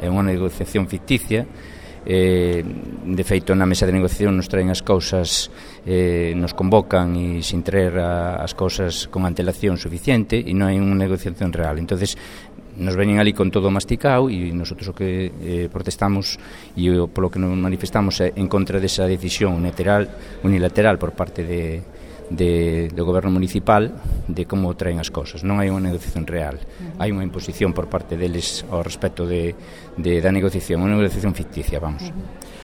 é unha negociación ficticia. De feito, na mesa de negociación nos traen as cousas, nos convocan e sin traer as cousas con antelación suficiente e non hai unha negociación real. Entonces nos veñen ali con todo masticado e nosotros o que protestamos e polo que nos manifestamos é en contra desa decisión unilateral por parte do goberno municipal de como traen as cousas. Non hai unha negociación real, hai unha imposición por parte deles ao respecto da negociación, unha negociación ficticia, vamos.